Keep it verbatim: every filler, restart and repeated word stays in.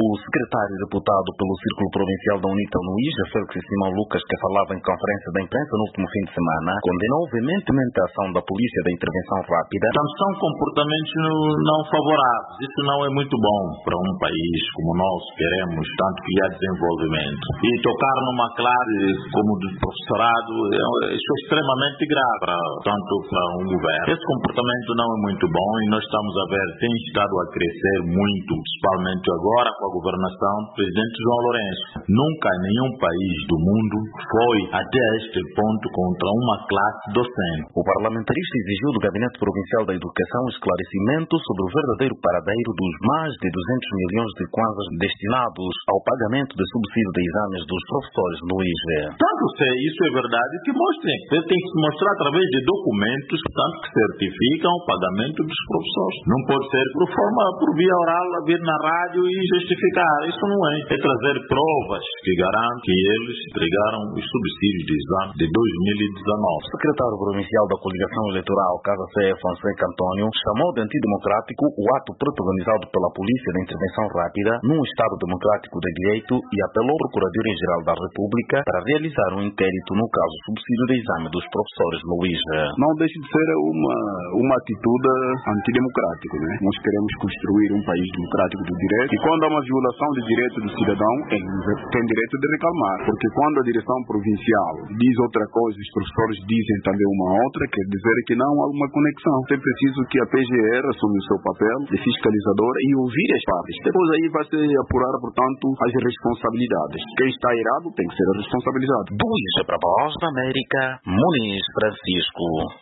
secretário deputado pelo Círculo Provincial da UNITA no I J, Félix Simão Lucas, que falava em conferência da imprensa no último fim de semana, condenou veementemente a ação da polícia da intervenção rápida. Então, são comportamentos não favoráveis. Isso não é muito bom para um país como o nosso. Queremos tanto que há desenvolvimento. E tocar numa classe como do professorado, isso é extremamente grave, para, tanto para um governo. Esse comportamento não é muito bom e nós estamos a ver, tem estado a crescer muito, principalmente agora com a governação do presidente João Lourenço. Nunca nenhum país do mundo foi até este ponto contra uma classe docente. O parlamentarista exigiu do Gabinete Provincial da Educação esclarecimento sobre o verdadeiro paradeiro dos mais de duzentos milhões de kwanzas destinados ao pagamento de subsídio de exames dos professores no I J. Tanto se isso é verdade, que mostrem. Tem que se mostrar através de documentos, tanto que certificam o pagamento dos professores. Não pode ser por forma, por via oral, vir na rádio e justificar. Isso não é. É trazer provas que garantem que eles entregaram os subsídios de exame de dois mil e dezenove. O secretário provincial da coligação eleitoral, Casa C E, Fonseca Antônio, chamou de antidemocrático o ato protagonizado pela polícia da intervenção rápida num Estado democrático de direito e apelou ao Procuradoria-Geral da República para realizar um inquérito no caso subsídio de exame dos professores no I J. Não deixa de ser uma, uma atitude antidemocrática, né? Nós queremos construir um país democrático do direito e quando há uma violação de direito do cidadão, ele tem direito de reclamar, porque quando a direção provincial diz outra coisa, os professores dizem também uma outra, quer dizer que não há uma conexão. É preciso que a P G R assuma o seu papel de fiscalizadora e ouvir as partes. Depois aí vai se apurar, portanto, as responsabilidades. Quem está errado tem que ser responsabilizado. Do I J para a Voz da América, Muniz Francisco.